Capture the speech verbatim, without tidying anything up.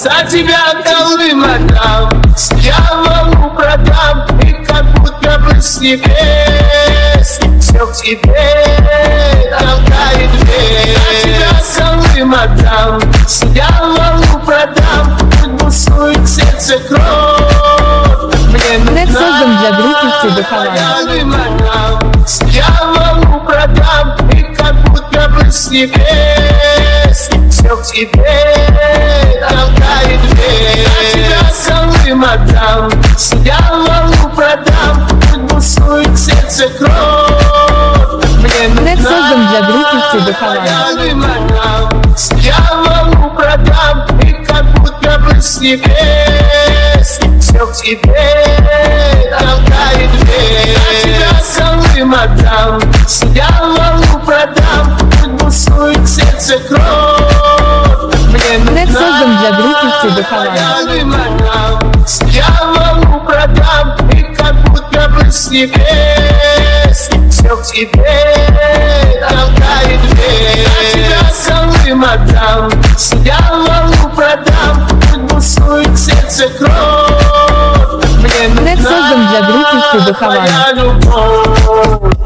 За тебя Колым отдам, с дьяволу продам, и как будто бы с небес все к тебе толкает дверь. За тебя Колым отдам, с дьяволу продам, пусть бусует сердце кровь. Мне Трек создан для группы «Тебе Хавана». С дьяволу продам, и как будто бы с небес все к тебе толкает дверь. За тебя Колым отдам, с дьяволу продам, пусть бусует сердце кровь. Трек создан для группы «Тебе Хавана». С дьяволу продам, и как будто бы с небес все к тебе толкает дверь. За тебя Колым отдам, с дьяволу продам, пусть бусует сердце кровь. Трек создан для группы «Тебе Хавана». С дьяволу продам, и как будто бы с небес все к тебе толкает дверь. За тебя Колым отдам, с дьяволу продам, пусть бусует сердце кровь. Трек создан для группы «Тебе Хавана».